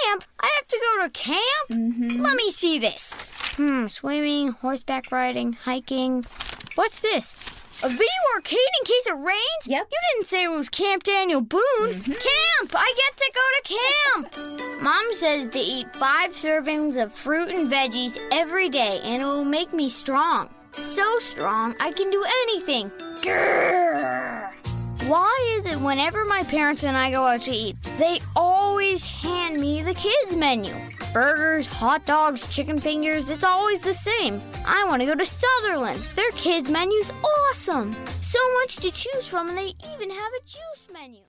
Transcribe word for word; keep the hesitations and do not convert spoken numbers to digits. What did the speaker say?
Camp? I have to go to camp? Mm-hmm. Let me see this. Hmm, swimming, horseback riding, hiking. What's this? A video arcade in case it rains? Yep. You didn't say it was Camp Daniel Boone. Mm-hmm. Camp! I get to go to camp! Mom says to eat five servings of fruit and veggies every day, and it will make me strong. So strong, I can do anything. Grrr. Why is it whenever my parents and I go out to eat, they always hand me the kids' menu? Burgers, hot dogs, chicken fingers, it's always the same. I want to go to Sutherland's. Their kids' menu's awesome. So much to choose from, and they even have a juice menu.